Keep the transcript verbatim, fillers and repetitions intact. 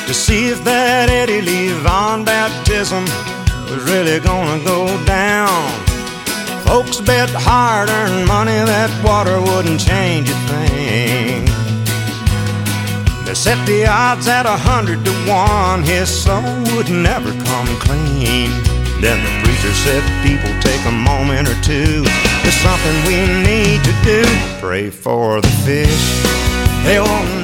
to see if that Eddie Levon baptism was really gonna go down. Folks bet hard-earned money that water wouldn't change a thing. They set the odds at a hundred to one, his soul would never come clean. Then the preacher said, people, take a moment or two. There's something we need to do. Pray for the fish, they won't